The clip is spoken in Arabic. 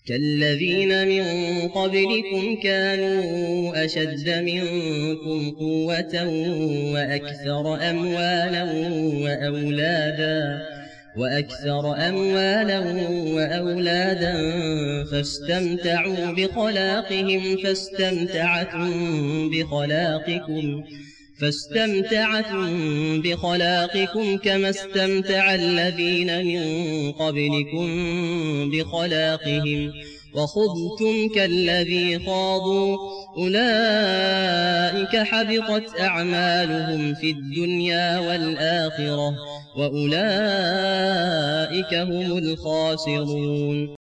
كالذين من قبلكم كانوا أشد منكم قوة وأكثر أموالا وأولادا فاستمتعوا بخلاقهم فاستمتعتم بخلاقكم كما استمتع الذين من قبلكم بخلاقهم وخضتم كالذي خاضوا أولئك حبطت أعمالهم في الدنيا والآخرة وأولئك هم الخاسرون.